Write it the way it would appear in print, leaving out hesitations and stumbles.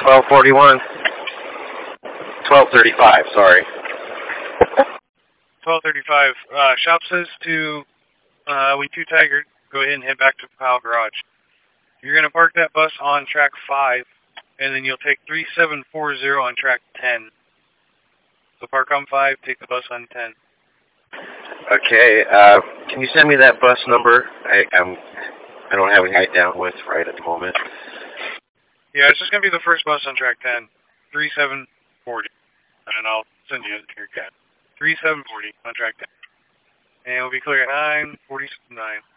1241. 1235, sorry. 1235. Shop says to Wing 2 Tiger, go ahead and head back to Powell Garage. You're going to park that bus on track 5, and then you'll take 3740 on track 10. So park on 5, take the bus on 10. Okay, can you send me that bus number? I don't have any write down with right at the moment. Yeah, it's just going to be the first bus on track 10, 3740. And I'll send you your cat. 3740 on track 10. And we'll be clear at 9:49.